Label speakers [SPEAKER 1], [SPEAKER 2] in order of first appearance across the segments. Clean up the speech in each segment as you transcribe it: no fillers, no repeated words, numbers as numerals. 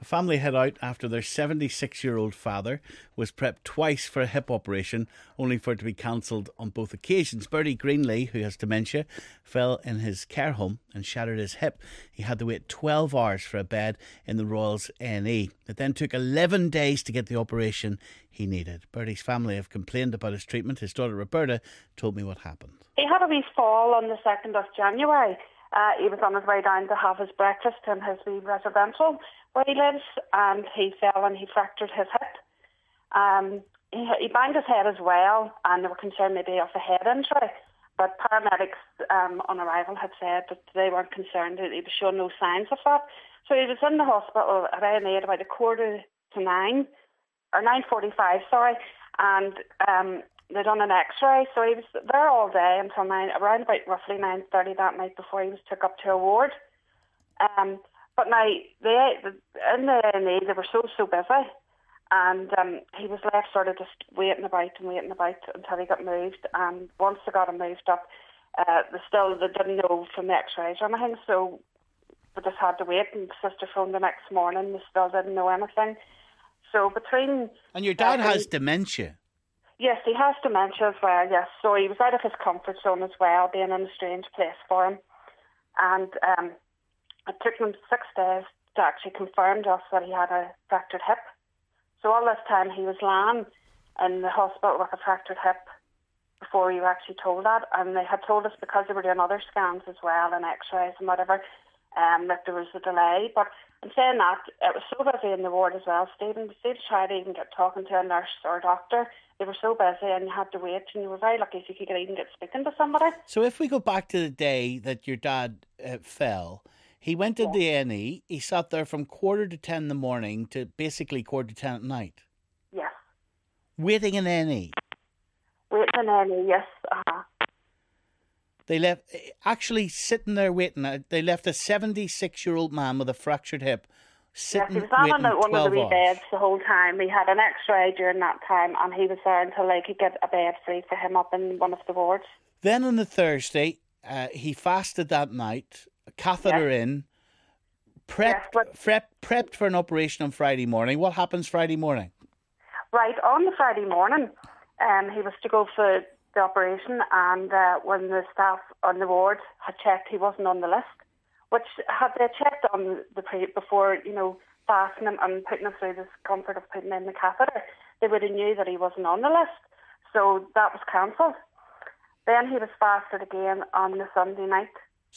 [SPEAKER 1] family head out after their 76-year-old father was prepped twice for a hip operation, only for it to be cancelled on both occasions. Bertie Greenlee, who has dementia, fell in his care home and shattered his hip. He had to wait 12 hours for a bed in the Royals A&E. It then took 11 days to get the operation he needed. Bertie's family have complained about his treatment. His daughter Roberta told me what happened.
[SPEAKER 2] He had a wee fall on the 2nd of January. He was on his way down to have his breakfast in his wee residential where he lives, and he fell and he fractured his hip. He banged his head as well, and they were concerned maybe of a head injury. But paramedics on arrival had said that they weren't concerned, that he was showing no signs of that. So he was in the hospital around about 9:45, and they done an X-ray. So he was there all day until around about roughly 9:30 that night before he was took up to a ward. But now in the A&E they were so busy, and he was left sort of just waiting about until he got moved. And once they got him moved up, they didn't know from the X-rays or anything, so they just had to wait. And the sister phoned the next morning; they still didn't know anything. So
[SPEAKER 1] and your dad has dementia.
[SPEAKER 2] Yes, he has dementia as well, yes. So he was out of his comfort zone as well, being in a strange place for him. And it took him 6 days to actually confirm to us that he had a fractured hip. So all this time he was lying in the hospital with a fractured hip before we were actually told that. And they had told us, because they were doing other scans as well and X-rays and whatever, that there was a delay. But in saying that, it was so busy in the ward as well, Stephen. They tried to even get talking to a nurse or a doctor. They were so busy and you had to wait, and you were very lucky if you could even get speaking to somebody.
[SPEAKER 1] So if we go back to the day that your dad fell, he went to the A&E. He sat there from 9:45 in the morning to basically 10:15 at night.
[SPEAKER 2] Yes.
[SPEAKER 1] Waiting in A&E.
[SPEAKER 2] Waiting in A&E, yes.
[SPEAKER 1] They left, actually sitting there waiting. They left a 76-year-old man with a fractured hip sitting
[SPEAKER 2] he was on
[SPEAKER 1] waiting
[SPEAKER 2] one of the wee
[SPEAKER 1] hours.
[SPEAKER 2] beds the whole time. He had an X-ray during that time, and he was there until they could get a bed free for him up in one of the wards.
[SPEAKER 1] Then on the Thursday, he fasted that night, catheter in, prepped for an operation on Friday morning. What happens Friday morning? Right,
[SPEAKER 2] on the Friday morning, he was to go for the operation, and when the staff on the ward had checked, he wasn't on the list. Which, had they checked on before, fasting him and putting him through the comfort of putting in the catheter, they would have knew that he wasn't on the list. So that was cancelled. Then he was fasted again on the Saturday night,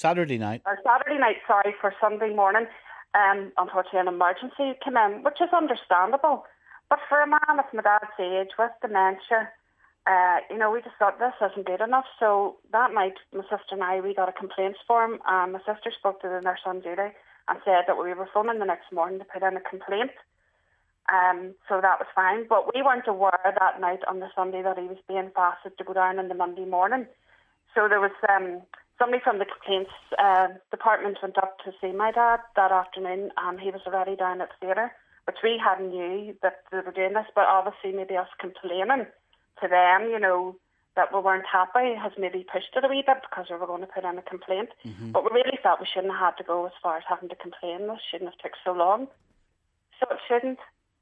[SPEAKER 2] for Sunday morning. Unfortunately, an emergency came in, which is understandable. But for a man of my dad's age with dementia, we just thought this isn't good enough. So that night, my sister and I, we got a complaint for him. My sister spoke to the nurse on duty and said that we were phoning the next morning to put in a complaint. So that was fine. But we weren't aware that night on the Sunday that he was being fasted to go down on the Monday morning. So there was somebody from the complaints department went up to see my dad that afternoon, and he was already down at the theatre, which we hadn't knew that they were doing this, but obviously maybe us complaining to them, that we weren't happy has maybe pushed it a wee bit because we were going to put in a complaint. Mm-hmm. But we really felt we shouldn't have had to go as far as having to complain. This shouldn't have took so long. So it shouldn't.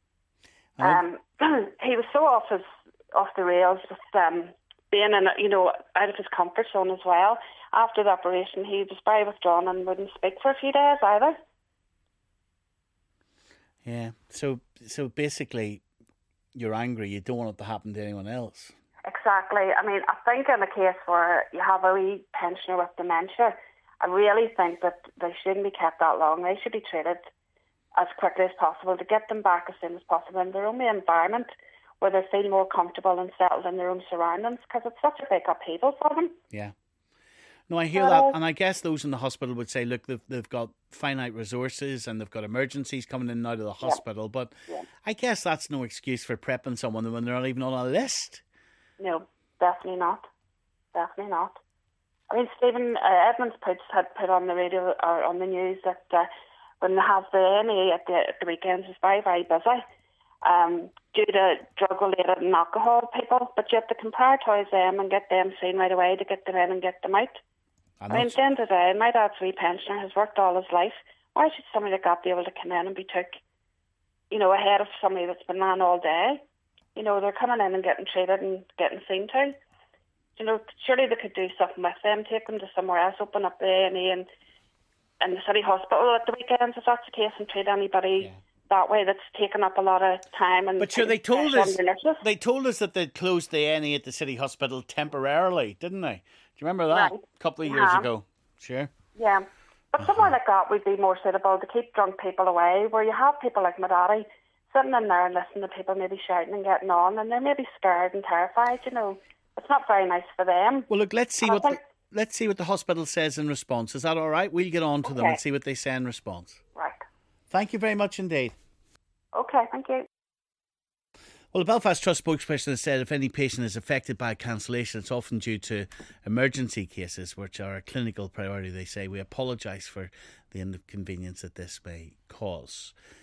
[SPEAKER 2] He was so off the rails with being in, out of his comfort zone as well. After the operation, he was very withdrawn and wouldn't speak for a few days either.
[SPEAKER 1] Yeah. So basically, you're angry. You don't want it to happen to anyone else.
[SPEAKER 2] Exactly. I mean, I think in a case where you have a wee pensioner with dementia, I really think that they shouldn't be kept that long. They should be treated as quickly as possible to get them back as soon as possible in their own environment where they feel more comfortable and settled in their own surroundings, because it's such a big upheaval for them.
[SPEAKER 1] Yeah. No, I hear that, and I guess those in the hospital would say, look, they've got finite resources and they've got emergencies coming in and out of the hospital, but I guess that's no excuse for prepping someone when they're not even on a list.
[SPEAKER 2] No, definitely not. Definitely not. I mean, Stephen, Edmonds had put on the radio or on the news that when they have the A&E at the weekends, it's very, very busy due to drug-related and alcohol people, but you have to prioritise them and get them seen right away to get them in and get them out. I mean, at the end of the day, my dad's wee pensioner has worked all his life. Why should somebody like that be able to come in and be took ahead of somebody that's been on all day. They're coming in and getting treated and getting seen to. Surely they could do something with them, take them to somewhere else, open up the A&E and the city hospital at the weekends if that's the case, and treat anybody that way that's taken up a lot of time.
[SPEAKER 1] But sure, they told us that they'd closed the A&E at the city hospital temporarily, didn't they? Do you remember that?
[SPEAKER 2] Right.
[SPEAKER 1] A couple of years ago. Sure.
[SPEAKER 2] Yeah. But somewhere like that would be more suitable to keep drunk people away, where you have people like my daddy sitting in there and listening to people maybe shouting and getting on, and they're maybe scared and terrified. It's not very nice for them.
[SPEAKER 1] Well, look, let's see what the hospital says in response. Is that all right? We'll get on to them and see what they say in response.
[SPEAKER 2] Right.
[SPEAKER 1] Thank you very much indeed.
[SPEAKER 2] Okay, thank you.
[SPEAKER 1] Well, the Belfast Trust spokesperson has said if any patient is affected by cancellation, it's often due to emergency cases, which are a clinical priority. They say we apologise for the inconvenience that this may cause.